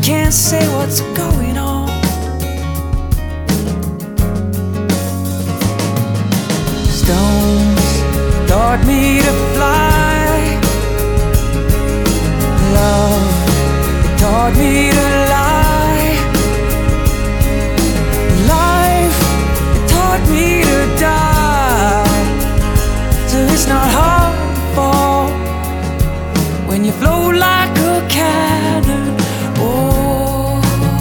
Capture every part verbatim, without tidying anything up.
can't say what's going on. Stones taught me to fly. Love, it taught me to lie. Life, it taught me to die. So it's not hard to fall when you float like a cannon. Oh,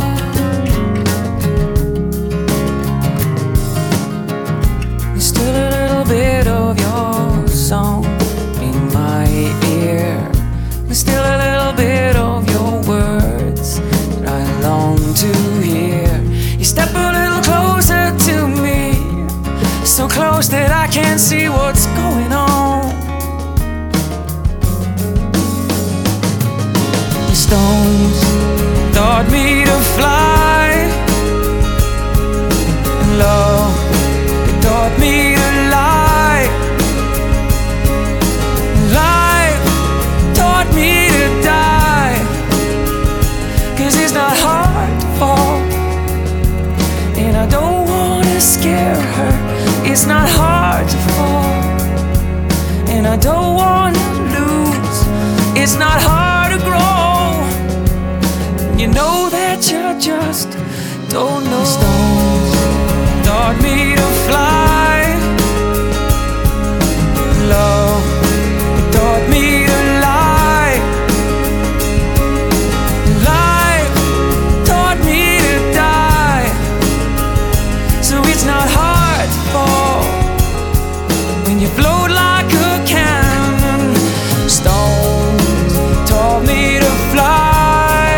there's still a little bit of your song in my ear. There's still a little bit of your words that I long to hear. You step a little closer to me, so close that I can't see what's going on. The stones taught me to fly, and love, it taught me to lie. Life taught me to die, 'cause it's not hard to fall, and I don't wanna scare her. It's not hard to fall, and I don't wanna lose. It's not hard to grow. You know that you just don't know. Stones taught me to fly. Love, it taught me to lie. Life taught me to die. So it's not hard to fall when you float like a cannon. Stones taught me to fly,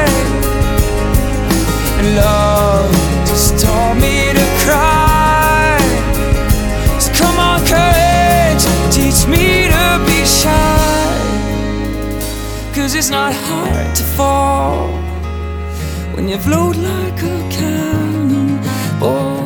and love just taught me to cry. So come on, courage, teach me to be shy, 'cause it's not hard to fall when you float like a cannon. Oh,